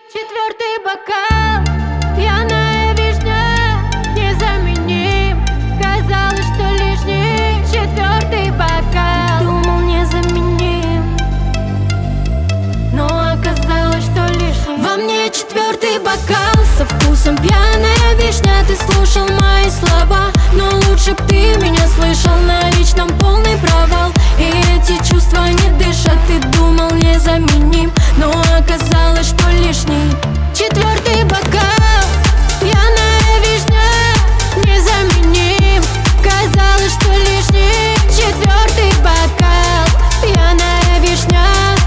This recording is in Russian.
Четвертый бокал, пьяная вишня, незаменим. Казалось, что лишний. Четвертый бокал, думал, незаменим, но оказалось, что лишний. Во мне четвертый бокал, со вкусом пьяная вишня. Ты слушал мои слова.